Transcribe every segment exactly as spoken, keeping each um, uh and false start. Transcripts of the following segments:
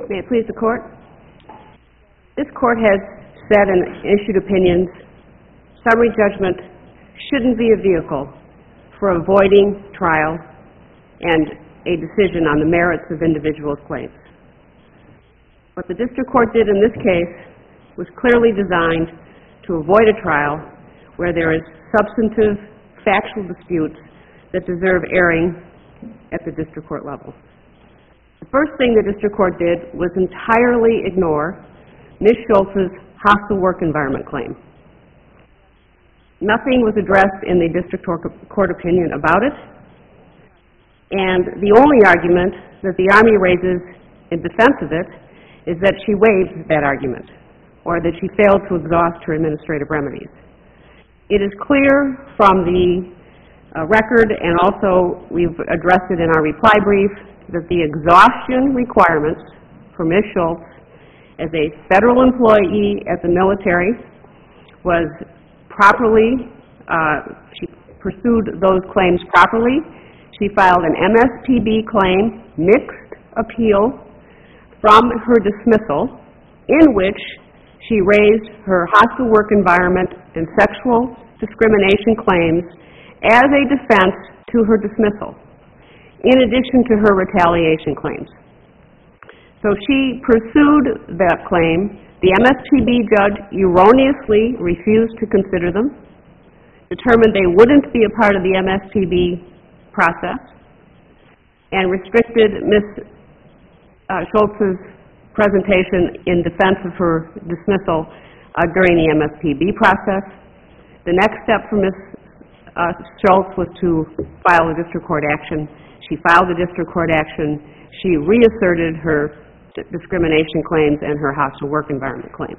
May it please the Court? This Court has said and issued opinions summary judgment shouldn't be a vehicle for avoiding trial and a decision on the merits of individuals' claims. What the District Court did in this case was clearly designed to avoid a trial where there is substantive factual disputes that deserve airing at the District Court level. The first thing the District Court did was entirely ignore Miz Schultz's hostile work environment claim. Nothing was addressed in the District Court opinion about it, and the only argument that the Army raises in defense of it is that she waived that argument, or that she failed to exhaust her administrative remedies. It is clear from the uh, record, and also we've addressed it in our reply brief, that the exhaustion requirements for Miz Schultz as a federal employee at the military was properly, uh, she pursued those claims properly. She filed an M S P B claim, mixed appeal, from her dismissal, in which she raised her hostile work environment and sexual discrimination claims as a defense to her dismissal, in addition to her retaliation claims. So she pursued that claim. The M S P B judge erroneously refused to consider them, determined they wouldn't be a part of the M S P B process, and restricted Miz Uh, Schultz's presentation in defense of her dismissal uh, during the M S P B process. The next step for Miz Uh, Schultz was to file a district court action. She filed a district court action. She reasserted her discrimination claims and her hostile work environment claims.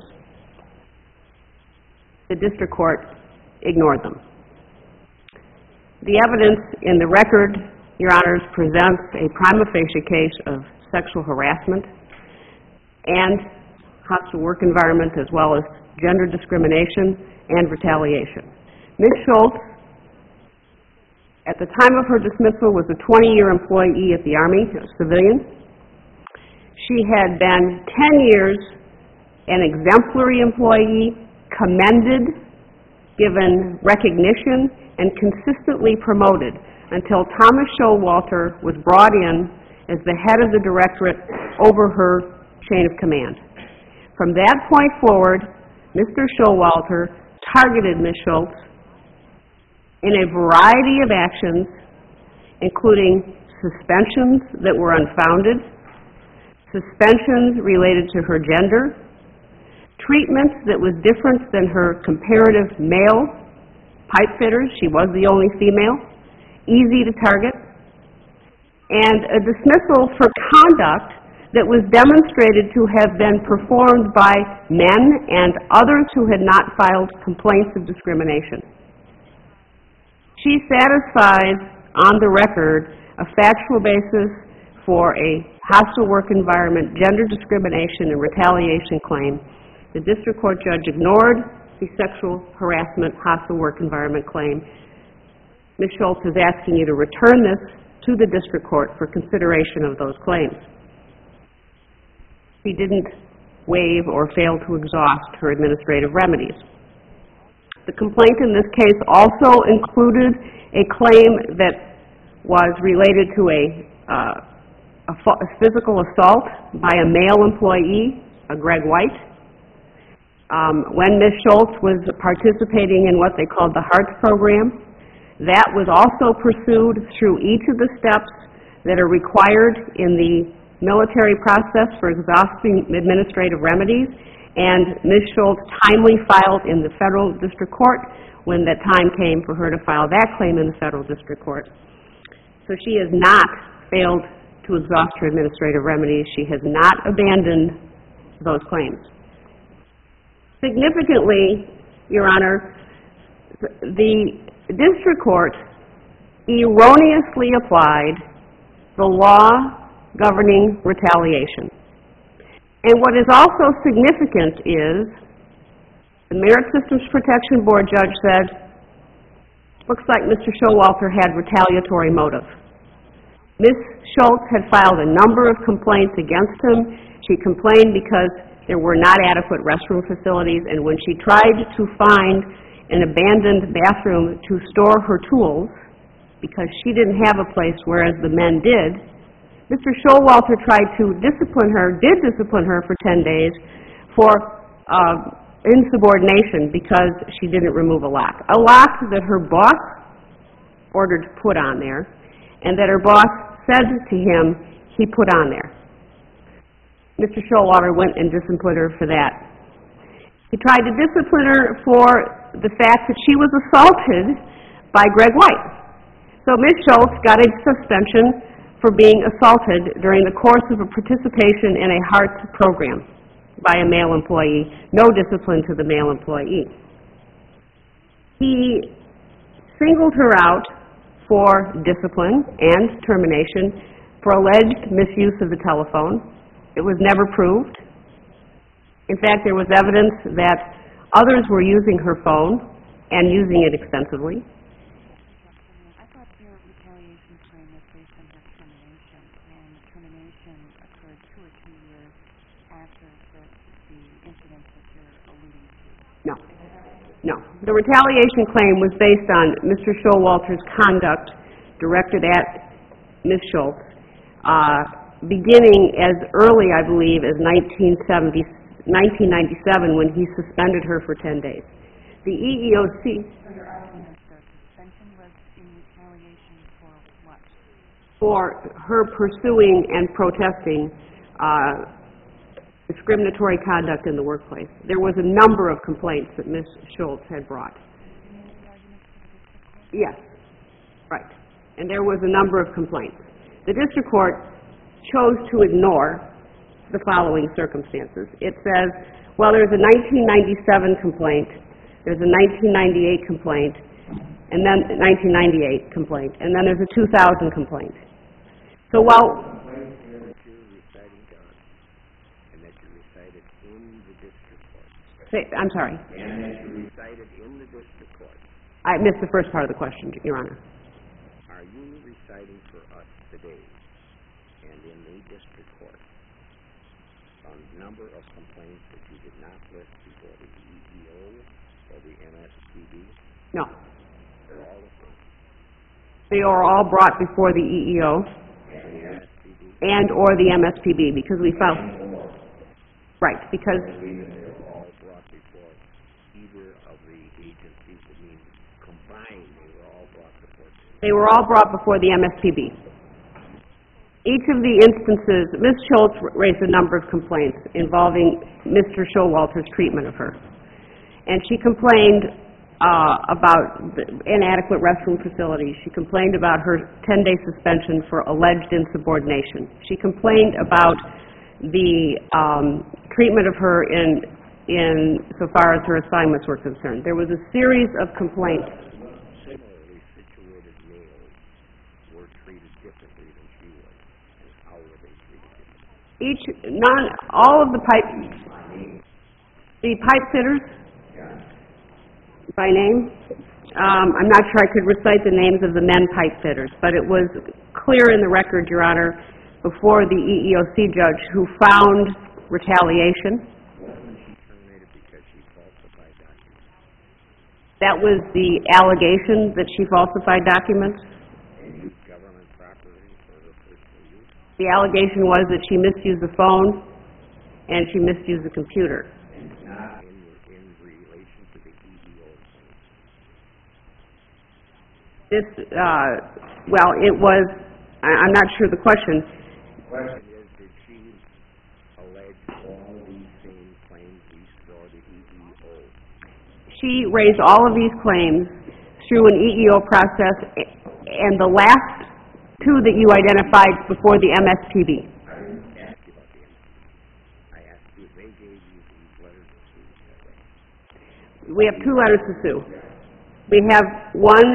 The district court ignored them. The evidence in the record, Your Honors, presents a prima facie case of sexual harassment and hostile work environment, as well as gender discrimination and retaliation. Miz Schultz, at the time of her dismissal, was a twenty-year employee at the Army, a civilian. She had been ten years an exemplary employee, commended, given recognition, and consistently promoted until Thomas Showalter was brought in as the head of the directorate over her chain of command. From that point forward, Mister Showalter targeted Miz Schultz in a variety of actions, including suspensions that were unfounded, suspensions related to her gender, treatment that was different than her comparative male pipe fitters. She was the only female, easy to target, and a dismissal for conduct that was demonstrated to have been performed by men and others who had not filed complaints of discrimination. She satisfies, on the record, a factual basis for a hostile work environment, gender discrimination, and retaliation claim. The district court judge ignored the sexual harassment, hostile work environment claim. Miz Schultz is asking you to return this to the district court for consideration of those claims. She didn't waive or fail to exhaust her administrative remedies. The complaint in this case also included a claim that was related to a, uh, a, a physical assault by a male employee, a Greg White. Um, when Miz Schultz was participating in what they called the HEARTS program, that was also pursued through each of the steps that are required in the military process for exhausting administrative remedies, and Miz Schultz timely filed in the federal district court when that time came for her to file that claim in the federal district court. So she has not failed to exhaust her administrative remedies. She has not abandoned those claims. Significantly, Your Honor, the district court erroneously applied the law governing retaliation. And what is also significant is the Merit Systems Protection Board judge said, looks like Mister Showalter had retaliatory motive. Miz Schultz had filed a number of complaints against him. She complained because there were not adequate restroom facilities, and when she tried to find an abandoned bathroom to store her tools, because she didn't have a place whereas the men did, Mister Showalter tried to discipline her, did discipline her for ten days for uh, insubordination because she didn't remove a lock. A lock that her boss ordered put on there, and that her boss said to him he put on there. Mister Showalter went and disciplined her for that. He tried to discipline her for the fact that she was assaulted by Greg White. So Miz Schultz got a suspension for being assaulted during the course of a participation in a HEARTS program by a male employee. No discipline to the male employee. He singled her out for discipline and termination for alleged misuse of the telephone. It was never proved. In fact, there was evidence that others were using her phone and using it extensively. I thought your retaliation claim was based on her termination, and the termination occurred two or three years after the, the incident that you're alluding to. No. No. The retaliation claim was based on Mister Showalter's conduct directed at Miz Schultz, uh, beginning as early, I believe, as nineteen seventy, nineteen ninety-seven, when he suspended her for ten days. The E E O C... So your argument the suspension was in retaliation for what? For her pursuing and protesting uh, discriminatory conduct in the workplace. There was a number of complaints that Miz Schultz had brought. Yes, right. And there was a number of complaints. The district court chose to ignore the following circumstances. It says, well, there's a nineteen ninety-seven complaint, there's a nineteen ninety-eight complaint, and then nineteen ninety-eight complaint, and then there's a two thousand complaint. So while... Say, I'm sorry. And that you recited in the district court. I missed the first part of the question, Your Honor. Are you reciting for us today and in the district court a number of complaints that you did not list before the E E O or the M S P B? No. They're all the same. They are all brought before the E E O And the M S P B? and or the M S P B because we filed... Right, because... They were all brought before the M S P B. Each of the instances, Miz Schultz raised a number of complaints involving Mister Showalter's treatment of her. And she complained uh, about the inadequate restroom facilities. She complained about her ten-day suspension for alleged insubordination. She complained about the um, treatment of her in, in so far as her assignments were concerned. There was a series of complaints. Each, none, all of the pipe, the pipe fitters, by name, um, I'm not sure I could recite the names of the men pipe fitters, but it was clear in the record, Your Honor, before the E E O C judge who found retaliation. That was the allegation that she falsified documents. The allegation was that she misused the phone and she misused the computer. Not in, in relation to the E E O. This, uh, well, it was, I, I'm not sure the question. The question is, did she allege all these same claims before the E E O? She raised all of these claims through an E E O process, and the last two that you identified before the M S P B. I didn't ask you about the M S P B. I asked you if they gave you these letters to sue. We have two letters to sue. We have one...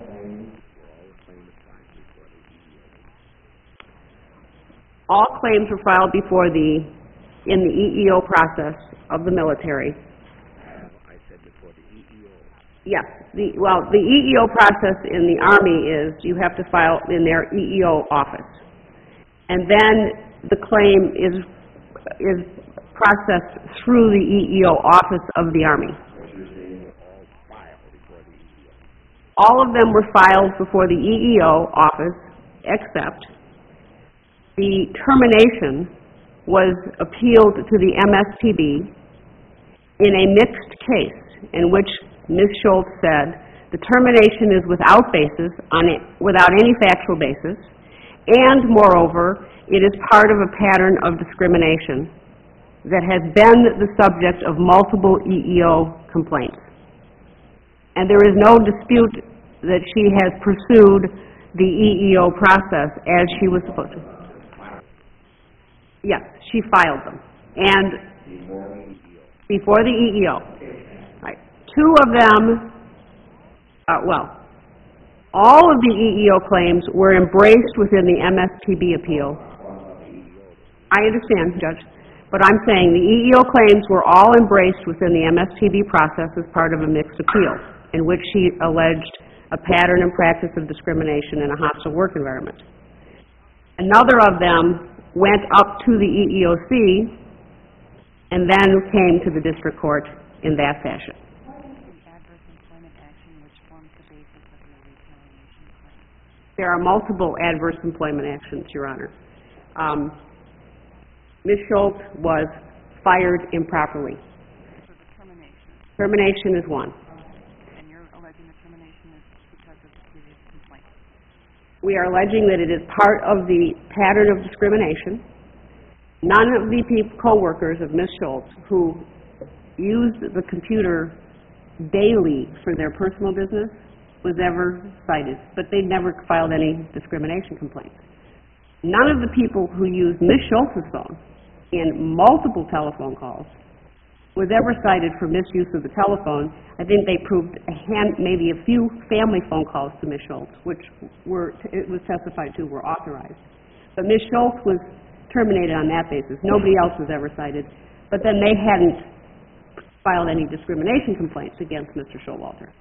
All claims were filed before the, in the E E O process of the military. I said before the E E O. Yes. The, well, the E E O process in the Army is you have to file in their E E O office. And then the claim is is processed through the E E O office of the Army. All of them were filed before the E E O office, except the termination was appealed to the M S P B in a mixed case in which Miz Schultz said the termination is without basis, on it, without any factual basis, and moreover, it is part of a pattern of discrimination that has been the subject of multiple E E O complaints. And there is no dispute that she has pursued the E E O process as she was supposed to. Yes, she filed them. And before the E E O. Right. Two of them, uh, well, all of the E E O claims were embraced within the M S P B appeal. I understand, Judge, but I'm saying the E E O claims were all embraced within the M S P B process as part of a mixed appeal, in which she alleged a pattern and practice of discrimination in a hostile work environment. Another of them went up to the E E O C and then came to the district court in that fashion. What is the adverse employment action which forms the basis of your retaliation claim? There are multiple adverse employment actions, Your Honor. Um, Miz Schultz was fired improperly. So the termination. Termination is one. And you're alleging the termination is because of the previous complaint. We are alleging that it is part of the pattern of discrimination. None of the people, co-workers of Miz Schultz who used the computer daily for their personal business was ever cited, but they never filed any discrimination complaints. None of the people who used Miz Schultz's phone in multiple telephone calls was ever cited for misuse of the telephone. I think they proved a hand, maybe a few family phone calls to Miz Schultz, which were, it was testified to, were authorized. But Miz Schultz was terminated on that basis. Nobody else was ever cited. But then they hadn't filed any discrimination complaints against Mister Showalter.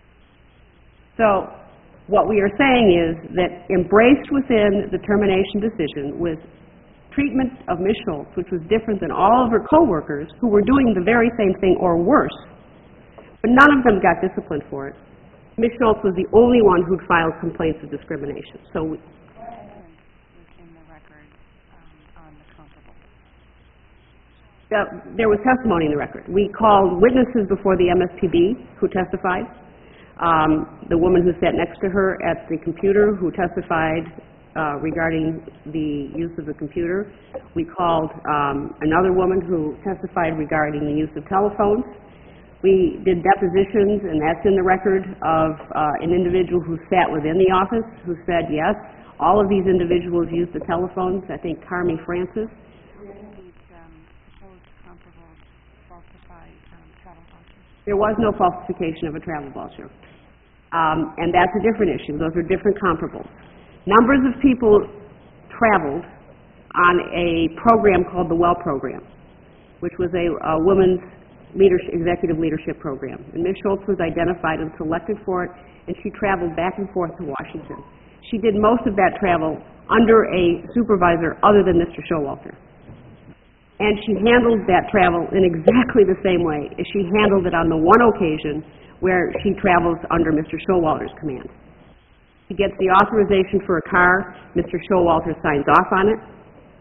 So what we are saying is that embraced within the termination decision was treatment of Miz Schultz, which was different than all of her co-workers who were doing the very same thing or worse, but none of them got disciplined for it. Miz Schultz was the only one who'd filed complaints of discrimination. So we, What evidence is in the record um, on the comparable? uh, there was testimony in the record. We called witnesses before the M S P B who testified. Um, the woman who sat next to her at the computer who testified uh, regarding the use of the computer. We called um, another woman who testified regarding the use of telephones. We did depositions, and that's in the record, of uh, an individual who sat within the office who said, yes, all of these individuals used the telephones. I think Carmi Francis. Did these um, supposed comparables falsify um, travel vouchers? There was no falsification of a travel voucher. Um, and that's a different issue. Those are different comparables. Numbers of people traveled on a program called the WELL Program, which was a, a women's leadership, executive leadership program. And Miz Schultz was identified and selected for it, and she traveled back and forth to Washington. She did most of that travel under a supervisor other than Mister Showalter. And she handled that travel in exactly the same way as she handled it on the one occasion where she travels under Mister Showalter's command. He gets the authorization for a car. Mister Showalter signs off on it.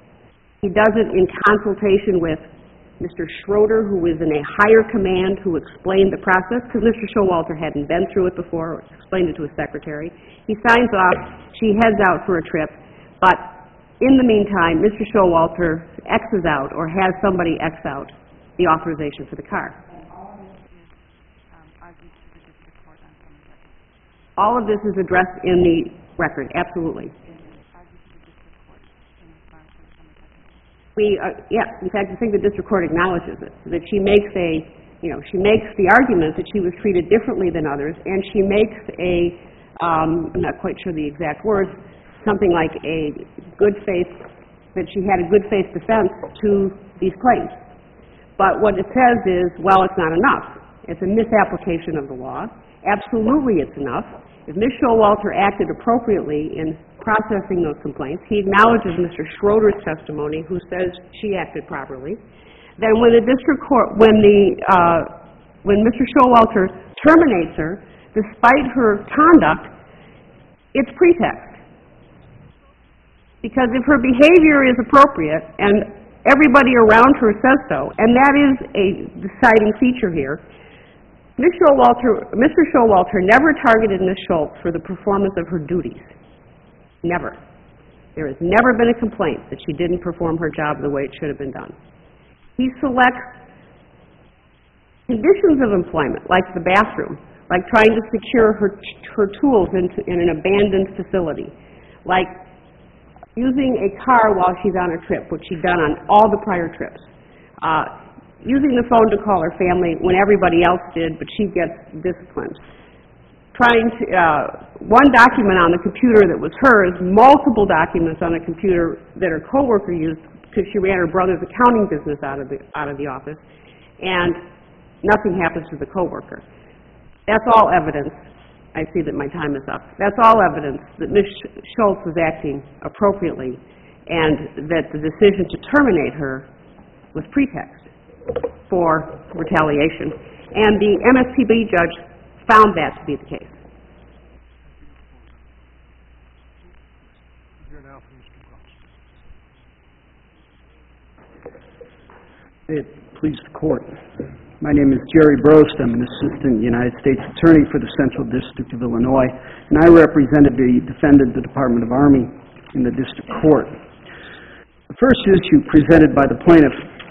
He does it in consultation with Mister Schroeder, who was in a higher command, who explained the process, because Mister Showalter hadn't been through it before, or explained it to his secretary. He signs off. She heads out for a trip. But in the meantime, Mister Showalter X's out, or has somebody X out, the authorization for the car. And all of this is um, argued to the district court on some record. All of this is addressed in the record, absolutely. Argued to the district court in response to the summary judgment. We, uh, yeah, in fact, I think the district court acknowledges it, that she makes a, you know, she makes the argument that she was treated differently than others, and she makes a, um, I'm not quite sure the exact words, something like a good faith, that she had a good faith defense to these claims. But what it says is, well, it's not enough. It's a misapplication of the law. Absolutely it's enough. If Miz Showalter acted appropriately in processing those complaints, he acknowledges Mister Schroeder's testimony, who says she acted properly, then when the district court, when the, uh, when Mister Showalter terminates her, despite her conduct, it's pretext. Because if her behavior is appropriate, and everybody around her says so, and that is a deciding feature here, Miz Showalter, Mister Showalter never targeted Miz Schultz for the performance of her duties. Never. There has never been a complaint that she didn't perform her job the way it should have been done. He selects conditions of employment, like the bathroom, like trying to secure her, her tools into, in an abandoned facility, like using a car while she's on a trip, which she'd done on all the prior trips, uh, using the phone to call her family when everybody else did, but she gets disciplined. Trying to, uh, one document on the computer that was hers, multiple documents on a computer that her coworker used because she ran her brother's accounting business out of the, out of the office, and nothing happens to the coworker. That's all evidence. I see that my time is up. That's all evidence that Miz Schultz was acting appropriately and that the decision to terminate her was pretext for retaliation. And the M S P B judge found that to be the case. It please the court. My name is Jerry Brost. I'm an assistant United States attorney for the Central District of Illinois, and I represented the defendant, the Department of Army, in the district court. The first issue presented by the plaintiff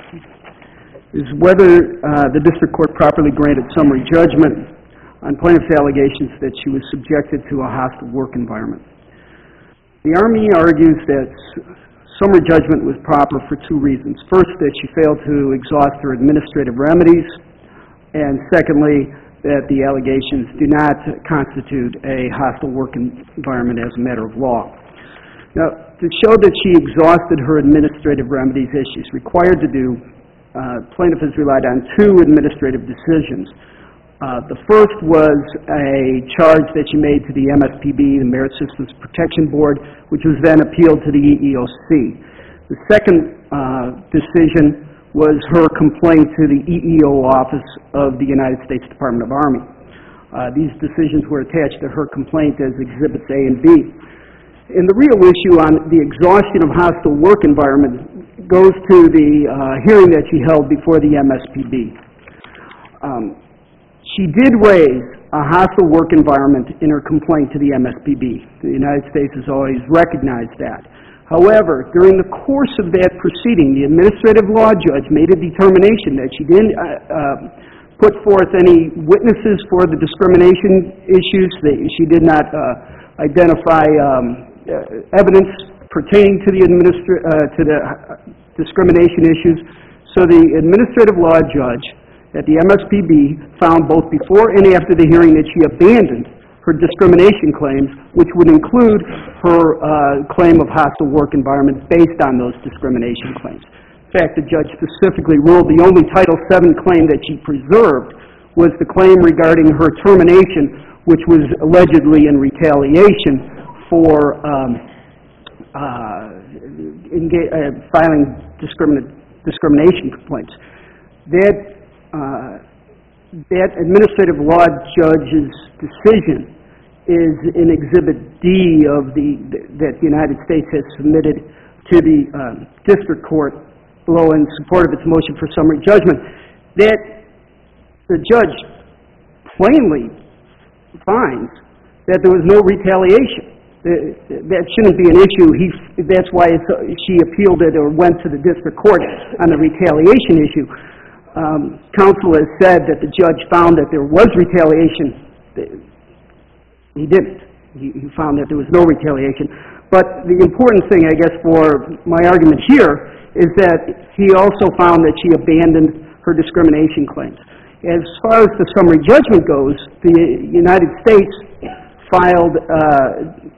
is whether uh, the district court properly granted summary judgment on plaintiff's allegations that she was subjected to a hostile work environment. The Army argues that summary judgment was proper for two reasons. First, that she failed to exhaust her administrative remedies, and secondly, that the allegations do not constitute a hostile work environment as a matter of law. Now, to show that she exhausted her administrative remedies as she's required to do, uh, plaintiff has relied on two administrative decisions. Uh, the first was a charge that she made to the M S P B, the Merit Systems Protection Board, which was then appealed to the E E O C. The second uh, decision was her complaint to the E E O Office of the United States Department of Army. Uh, these decisions were attached to her complaint as Exhibits A and B. And the real issue on the exhaustion of hostile work environment goes to the uh, hearing that she held before the M S P B. Um, She did raise a hostile work environment in her complaint to the M S P B. The United States has always recognized that. However, during the course of that proceeding, the administrative law judge made a determination that she didn't uh, uh, put forth any witnesses for the discrimination issues, that she did not uh, identify um, uh, evidence pertaining to the, administra uh, to the discrimination issues. So the administrative law judge that the M S P B found both before and after the hearing that she abandoned her discrimination claims, which would include her uh, claim of hostile work environment based on those discrimination claims. In fact, the judge specifically ruled the only Title seven claim that she preserved was the claim regarding her termination, which was allegedly in retaliation for um, uh, uh, filing discrimin discrimination complaints. That Uh, that administrative law judge's decision is in Exhibit D of the that the United States has submitted to the um, district court below in support of its motion for summary judgment. That the judge plainly finds that there was no retaliation. That shouldn't be an issue. He, that's why it's, she appealed it or went to the district court on the retaliation issue. Um, counsel has said that the judge found that there was retaliation. He didn't. He, he found that there was no retaliation. But the important thing, I guess, for my argument here is that he also found that she abandoned her discrimination claims. As far as the summary judgment goes, the United States filed uh,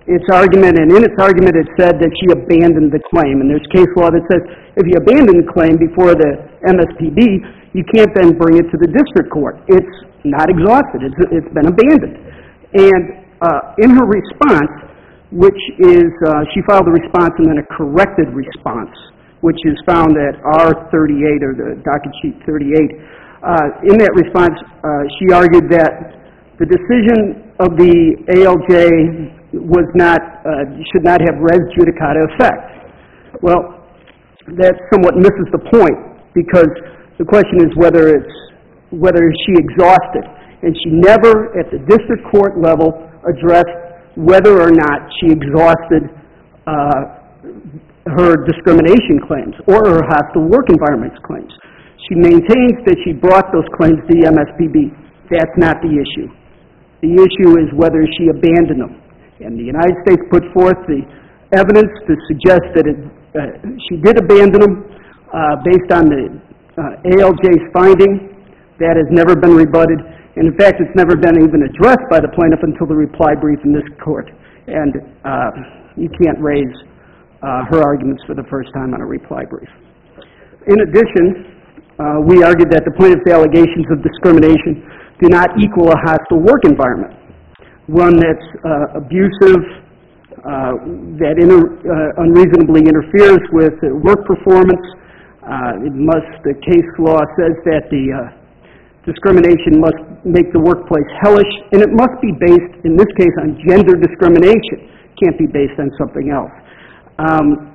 its argument, and in its argument it said that she abandoned the claim. And there's case law that says if you abandon the claim before the M S P B, you can't then bring it to the district court. It's not exhausted. It's, it's been abandoned. And uh, in her response, which is, uh, she filed a response and then a corrected response, which is found at R thirty-eight, or the docket sheet thirty-eight. Uh, in that response, uh, she argued that the decision of the A L J was not, uh, should not have res judicata effect. Well, that somewhat misses the point, because the question is whether it's, whether she exhausted. And she never, at the district court level, addressed whether or not she exhausted uh, her discrimination claims or her hostile work environments claims. She maintains that she brought those claims to the M S P B. That's not the issue. The issue is whether she abandoned them. And the United States put forth the evidence to suggest that it, uh, she did abandon them uh, based on the uh, A L J's finding. That has never been rebutted. And in fact, it's never been even addressed by the plaintiff until the reply brief in this court. And uh, you can't raise uh, her arguments for the first time on a reply brief. In addition, uh, we argued that the plaintiff's allegations of discrimination do not equal a hostile work environment, one that's uh, abusive, uh, that inter uh, unreasonably interferes with uh, work performance. Uh, it must, the case law says that the uh, discrimination must make the workplace hellish, and it must be based, in this case, on gender discrimination. It can't be based on something else. Um,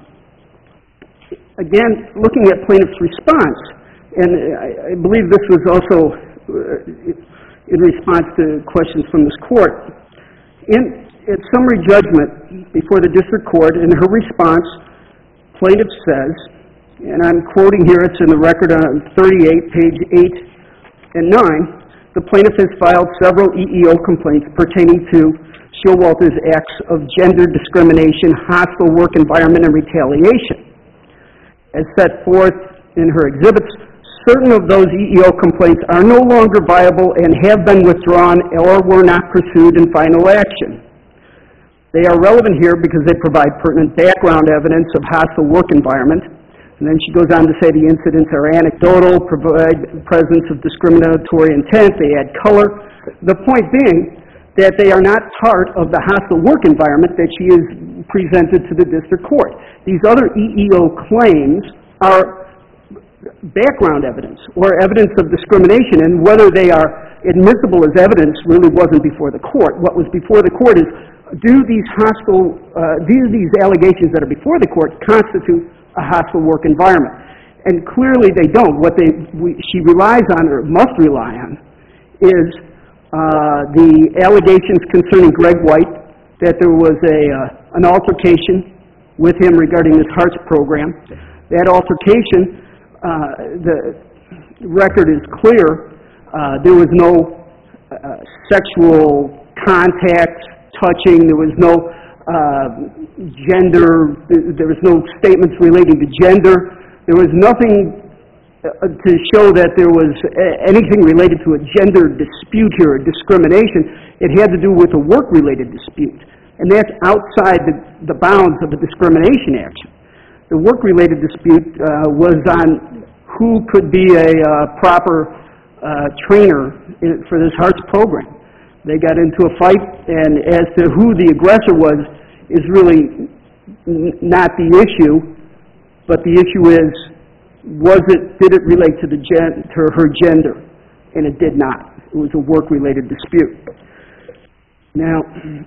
again, looking at plaintiff's response, and I, I believe this was also uh, in response to questions from this court. In at summary judgment before the district court, in her response, plaintiff says, and I'm quoting here, it's in the record on thirty-eight, page eight and nine, the plaintiff has filed several E E O complaints pertaining to Showalter's acts of gender discrimination, hostile work environment, and retaliation. As set forth in her exhibits, certain of those E E O complaints are no longer viable and have been withdrawn or were not pursued in final action. They are relevant here because they provide pertinent background evidence of hostile work environment. And then she goes on to say the incidents are anecdotal, provide presence of discriminatory intent, they add color. The point being that they are not part of the hostile work environment that she is presented to the district court. These other E E O claims are background evidence or evidence of discrimination, and whether they are admissible as evidence really wasn't before the court. What was before the court is, do these hostile, uh, do these allegations that are before the court constitute a hostile work environment? And clearly they don't. What they, we, she relies on, or must rely on, is uh, the allegations concerning Greg White, that there was a, uh, an altercation with him regarding this HEARTS program. That altercation, Uh, the record is clear. Uh, there was no uh, sexual contact, touching. There was no uh, gender. There was no statements relating to gender. There was nothing uh, to show that there was anything related to a gender dispute here, or discrimination. It had to do with a work-related dispute, and that's outside the, the bounds of a discrimination action. The work-related dispute uh, was on who could be a uh, proper uh, trainer in, for this HEARTS program. They got into a fight, and as to who the aggressor was is really n not the issue, but the issue is, was it, did it relate to, the gen to her gender? And it did not. It was a work-related dispute. Now,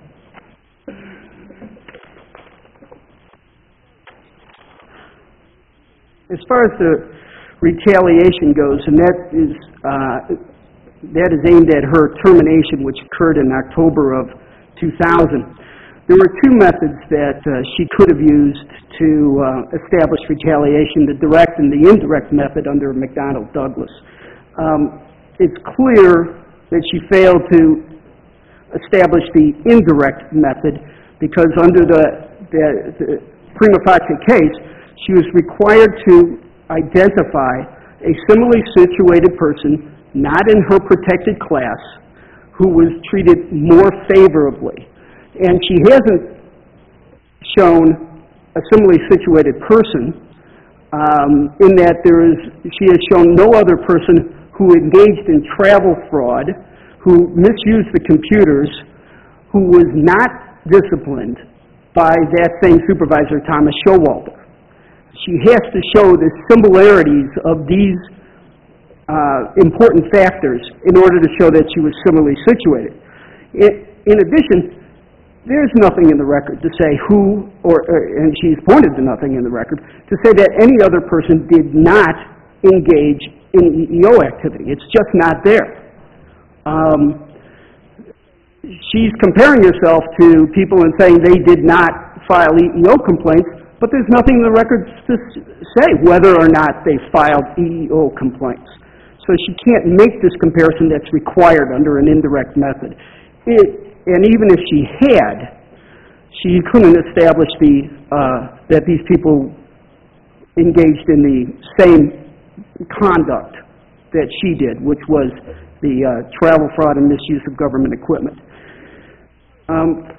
as far as the retaliation goes, and that is uh, that is aimed at her termination, which occurred in October of two thousand. There were two methods that uh, she could have used to uh, establish retaliation: the direct and the indirect method under McDonnell Douglas. Um, it's clear that she failed to establish the indirect method because under the, the, the prima facie case, she was required to identify a similarly situated person, not in her protected class, who was treated more favorably. And she hasn't shown a similarly situated person, um, in that there is, she has shown no other person who engaged in travel fraud, who misused the computers, who was not disciplined by that same supervisor, Thomas Showalter. She has to show the similarities of these uh, important factors in order to show that she was similarly situated. It, in addition, there's nothing in the record to say who, or, or, and she's pointed to nothing in the record, to say that any other person did not engage in E E O activity. It's just not there. Um, she's comparing herself to people and saying they did not file E E O complaints, but there's nothing in the record to say whether or not they filed E E O complaints. So she can't make this comparison that's required under an indirect method. It, and even if she had, she couldn't establish the, uh, that these people engaged in the same conduct that she did, which was the uh, travel fraud and misuse of government equipment. Um,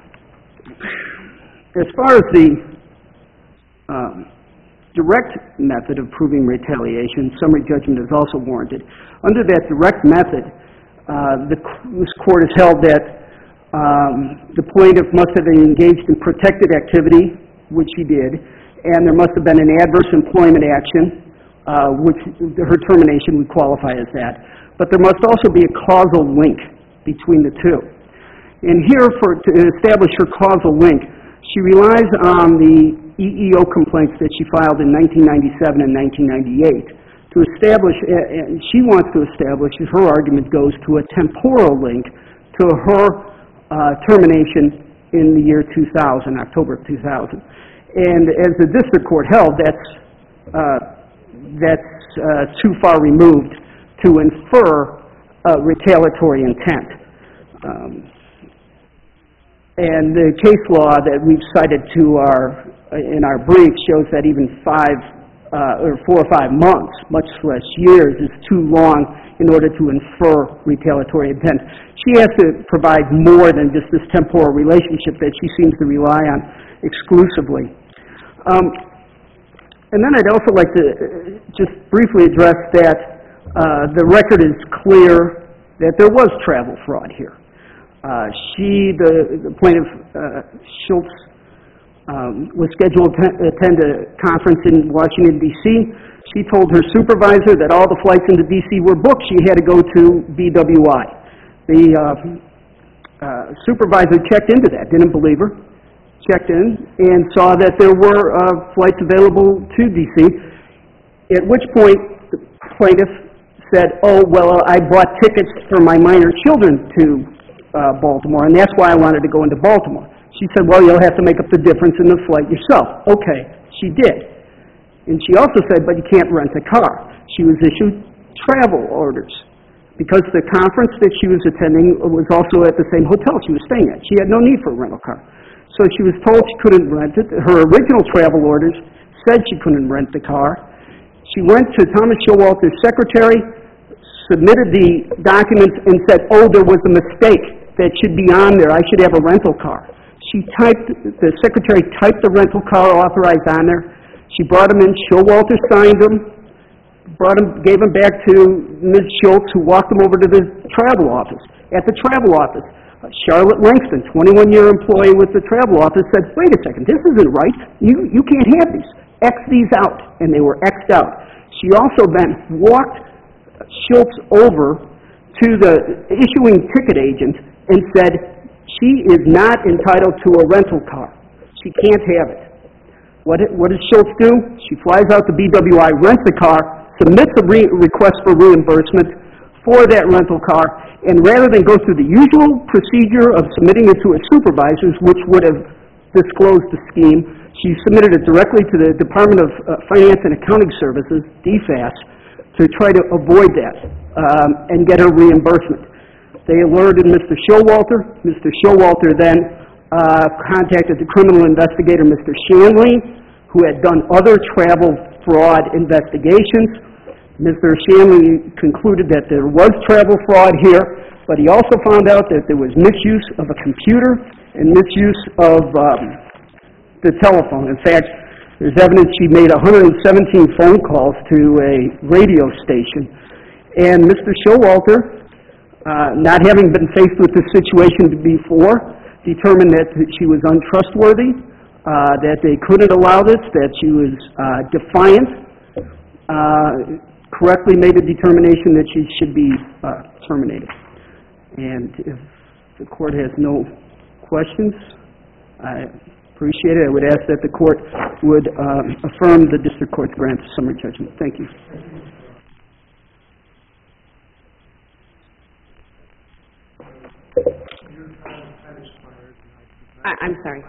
as far as the um, direct method of proving retaliation, summary judgment is also warranted. Under that direct method, uh, the, this court has held that um, the plaintiff must have engaged in protected activity, which she did, and there must have been an adverse employment action, uh, which her termination would qualify as that. But there must also be a causal link between the two. And here, for, to establish her causal link, she relies on the E E O complaints that she filed in nineteen ninety-seven and nineteen ninety-eight to establish, and she wants to establish, her argument goes to a temporal link to her uh, termination in the year two thousand, October of two thousand. And as the district court held, that's, uh, that's uh, too far removed to infer uh, retaliatory intent. Um, and the case law that we've cited to our, in our brief shows that even five uh, or four or five months, much less years, is too long in order to infer retaliatory intent. She has to provide more than just this temporal relationship that she seems to rely on exclusively. Um, and then I'd also like to just briefly address that uh, the record is clear that there was travel fraud here. Uh, she, the, the plaintiff, uh, Schultz, um, was scheduled to attend a conference in Washington, D C She told her supervisor that all the flights into D C were booked. She had to go to B W I. The uh, uh, supervisor checked into that, didn't believe her, checked in, and saw that there were uh, flights available to D C, at which point the plaintiff said, oh, well, I bought tickets for my minor children to uh, Baltimore, and that's why I wanted to go into Baltimore. She said, well, you'll have to make up the difference in the flight yourself. Okay, she did. And she also said, but you can't rent a car. She was issued travel orders because the conference that she was attending was also at the same hotel she was staying at. She had no need for a rental car. So she was told she couldn't rent it. Her original travel orders said she couldn't rent the car. She went to Thomas Showalter's secretary, submitted the documents, and said, oh, there was a mistake that should be on there. I should have a rental car. She typed, the secretary typed the rental car authorized on there. She brought them in. Showalter signed them, brought them, gave them back to Miz Schultz, who walked them over to the travel office. At the travel office, uh, Charlotte Langston, twenty-one-year employee with the travel office, said, wait a second, this isn't right. You, you can't have these. X these out. And they were X'd out. She also then walked Schultz over to the issuing ticket agent and said, she is not entitled to a rental car. She can't have it. What, what does Schultz do? She flies out to B W I, rents a car, submits a re request for reimbursement for that rental car, and rather than go through the usual procedure of submitting it to her supervisors, which would have disclosed the scheme, she submitted it directly to the Department of uh, Finance and Accounting Services, D F A S, to try to avoid that um, and get her reimbursement. They alerted Mister Showalter. Mister Showalter then uh, contacted the criminal investigator, Mister Shanley, who had done other travel fraud investigations. Mister Shanley concluded that there was travel fraud here, but he also found out that there was misuse of a computer and misuse of um, the telephone. In fact, there's evidence she made one hundred seventeen phone calls to a radio station. And Mister Showalter, uh, not having been faced with this situation before, determined that she was untrustworthy, uh, that they couldn't allow this, that she was uh, defiant, uh, correctly made a determination that she should be uh, terminated. And if the court has no questions, I appreciate it. I would ask that the court would uh, affirm the district court's grant of summary judgment. Thank you. I, I'm sorry.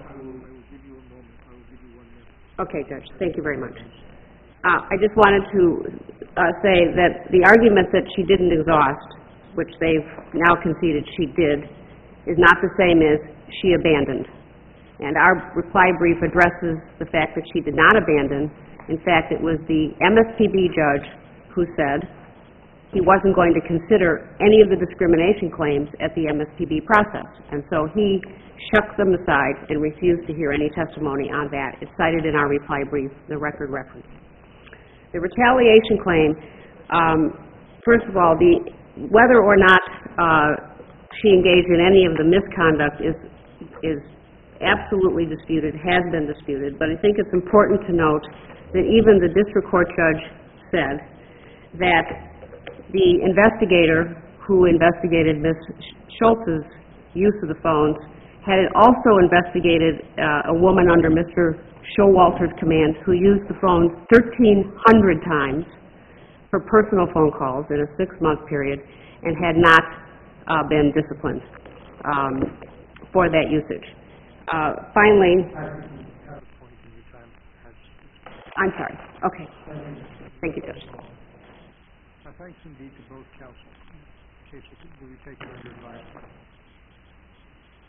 Okay, Judge. Thank you very much. Uh, I just wanted to uh, say that the argument that she didn't exhaust, which they've now conceded she did, is not the same as she abandoned. And our reply brief addresses the fact that she did not abandon. In fact, it was the M S P B judge who said he wasn't going to consider any of the discrimination claims at the M S P B process. And so he shucked them aside and refused to hear any testimony on that. It's cited in our reply brief, the record reference. The retaliation claim, um, first of all, the whether or not uh, she engaged in any of the misconduct is is absolutely disputed, has been disputed, but I think it's important to note that even the district court judge said that the investigator who investigated Miz Schultz's use of the phones had also investigated uh, a woman under Mister Showalter's command who used the phones thirteen hundred times for personal phone calls in a six-month period and had not uh, been disciplined um, for that usage. Uh, finally, I'm sorry. Okay. Thank you, Judge. Thanks indeed to both counsel. In case will be taken under advisement.